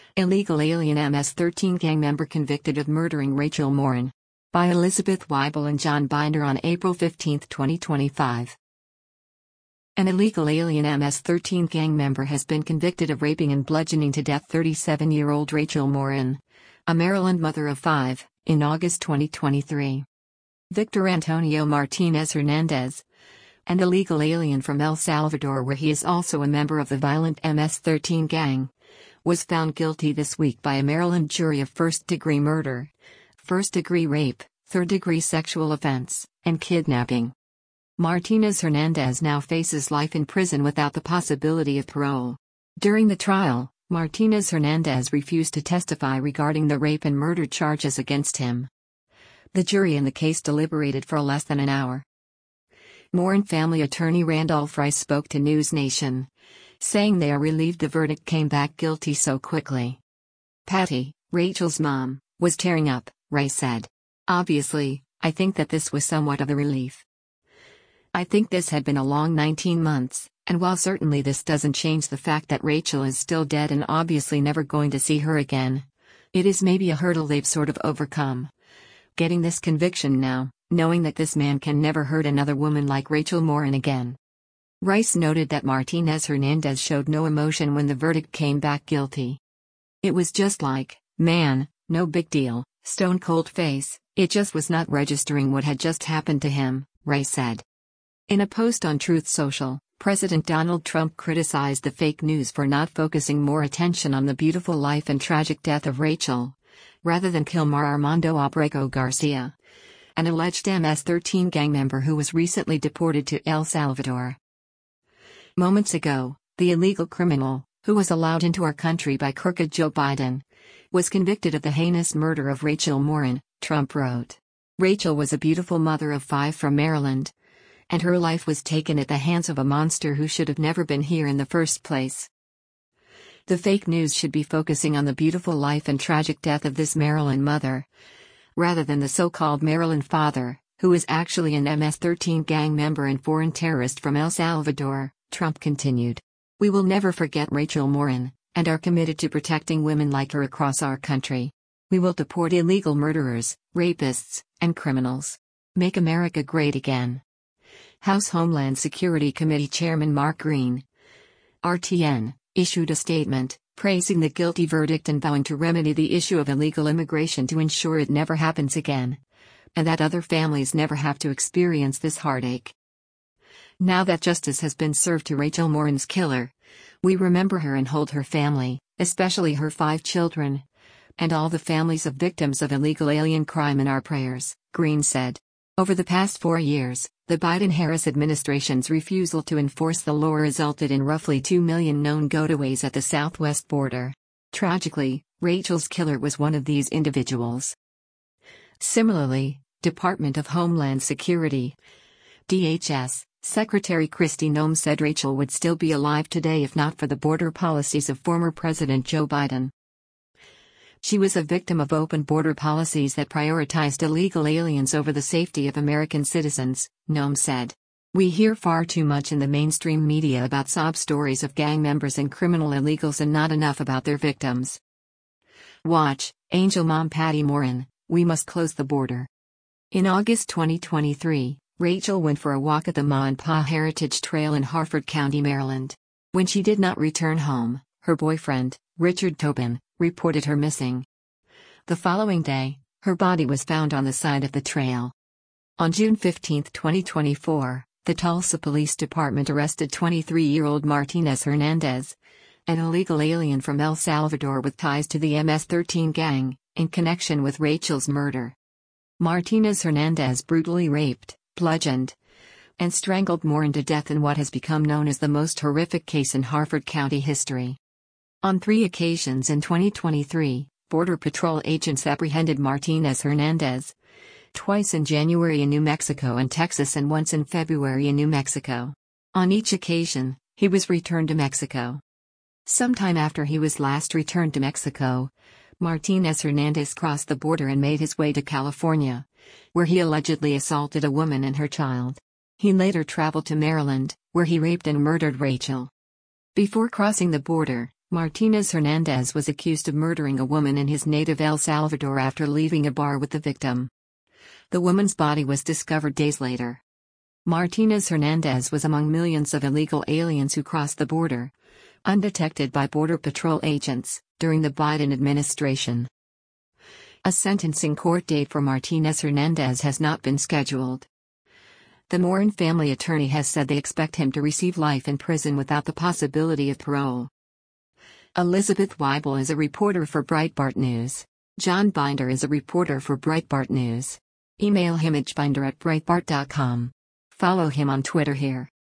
Illegal Alien MS-13 gang member convicted of murdering Rachel Morin. By Elizabeth Weibel and John Binder on April 15, 2025. An illegal alien MS-13 gang member has been convicted of raping and bludgeoning to death 37-year-old Rachel Morin, a Maryland mother of 5, in August 2023. Victor Antonio Martinez Hernandez, an illegal alien from El Salvador where he is also a member of the violent MS-13 gang, was found guilty this week by a Maryland jury of first-degree murder, first-degree rape, third-degree sexual offense, and kidnapping. Martinez Hernandez now faces life in prison without the possibility of parole. During the trial, Martinez Hernandez refused to testify regarding the rape and murder charges against him. The jury in the case deliberated for less than an hour. Morin family attorney Randolph Rice spoke to News Nation, saying they are relieved the verdict came back guilty so quickly. Patty, Rachel's mom, was tearing up, Rice said. Obviously, I think that this was somewhat of a relief. I think this had been a long 19 months, and while certainly this doesn't change the fact that Rachel is still dead and obviously never going to see her again, it is maybe a hurdle they've sort of overcome. Getting this conviction now, knowing that this man can never hurt another woman like Rachel Morin again. Rice noted that Martinez Hernandez showed no emotion when the verdict came back guilty. It was just like, man, no big deal, stone cold face, it just was not registering what had just happened to him, Rice said. In a post on Truth Social, President Donald Trump criticized the fake news for not focusing more attention on the beautiful life and tragic death of Rachel, rather than Kilmar Armando Abrego Garcia, an alleged MS-13 gang member who was recently deported to El Salvador. Moments ago, the illegal criminal, who was allowed into our country by crooked Joe Biden, was convicted of the heinous murder of Rachel Morin, Trump wrote. Rachel was a beautiful mother of 5 from Maryland, and her life was taken at the hands of a monster who should have never been here in the first place. The fake news should be focusing on the beautiful life and tragic death of this Maryland mother, rather than the so-called Maryland father, who is actually an MS-13 gang member and foreign terrorist from El Salvador, Trump continued. We will never forget Rachel Morin, and are committed to protecting women like her across our country. We will deport illegal murderers, rapists, and criminals. Make America great again. House Homeland Security Committee Chairman Mark Green, RTN, issued a statement, praising the guilty verdict and vowing to remedy the issue of illegal immigration to ensure it never happens again, and that other families never have to experience this heartache. Now that justice has been served to Rachel Morin's killer, we remember her and hold her family, especially her 5 children, and all the families of victims of illegal alien crime in our prayers, Green said. Over the past 4 years, the Biden-Harris administration's refusal to enforce the law resulted in roughly 2 million known gotaways at the southwest border. Tragically, Rachel's killer was one of these individuals. Similarly, Department of Homeland Security, DHS, Secretary Kristi Noem said Rachel would still be alive today if not for the border policies of former President Joe Biden. She was a victim of open border policies that prioritized illegal aliens over the safety of American citizens, Noem said. We hear far too much in the mainstream media about sob stories of gang members and criminal illegals and not enough about their victims. Watch, Angel Mom Patty Morin, we must close the border. In August 2023, Rachel went for a walk at the Ma and Pa Heritage Trail in Harford County, Maryland. When she did not return home, her boyfriend, Richard Tobin, reported her missing. The following day, her body was found on the side of the trail. On June 15, 2024, the Tulsa Police Department arrested 23-year-old Martinez Hernandez, an illegal alien from El Salvador with ties to the MS-13 gang, in connection with Rachel's murder. Martinez Hernandez brutally raped, bludgeoned, and strangled Morin to death in what has become known as the most horrific case in Harford County history. On 3 occasions in 2023, Border Patrol agents apprehended Martinez Hernandez, twice in January in New Mexico and Texas and once in February in New Mexico. On each occasion, he was returned to Mexico. Sometime after he was last returned to Mexico, Martinez Hernandez crossed the border and made his way to California, where he allegedly assaulted a woman and her child. He later traveled to Maryland, where he raped and murdered Rachel. Before crossing the border, Martinez Hernandez was accused of murdering a woman in his native El Salvador after leaving a bar with the victim. The woman's body was discovered days later. Martinez Hernandez was among millions of illegal aliens who crossed the border, undetected by Border Patrol agents, during the Biden administration. A sentencing court date for Martinez Hernandez has not been scheduled. The Morin family attorney has said they expect him to receive life in prison without the possibility of parole. Elizabeth Weibel is a reporter for Breitbart News. John Binder is a reporter for Breitbart News. Email him at binder@breitbart.com. Follow him on Twitter here.